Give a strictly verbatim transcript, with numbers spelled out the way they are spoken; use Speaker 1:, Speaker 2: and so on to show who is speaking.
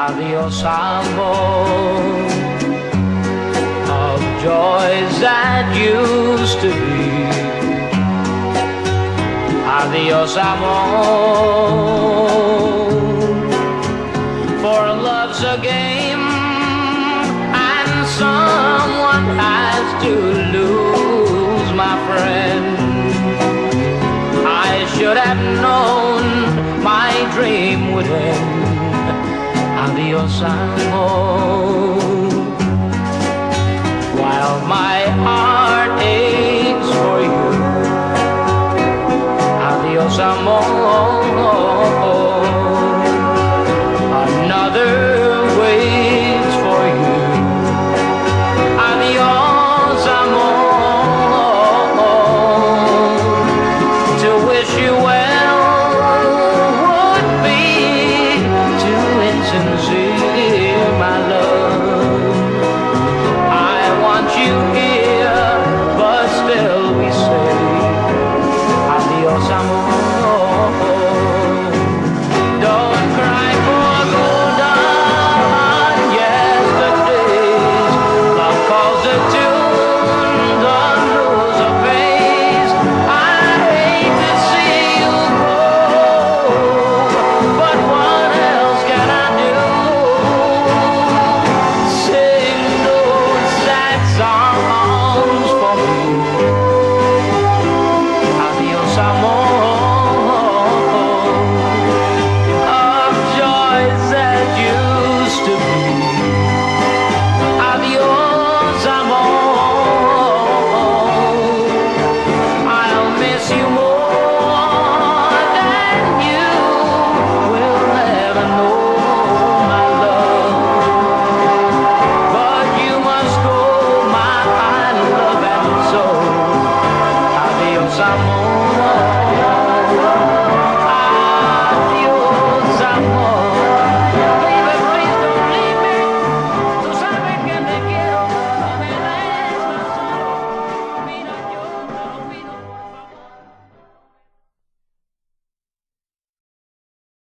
Speaker 1: Adios, amor, of joys that used to be. Adios, amor, for love's a game and someone has to lose, my friend. I should have known my dream would end. Adios, amor, while my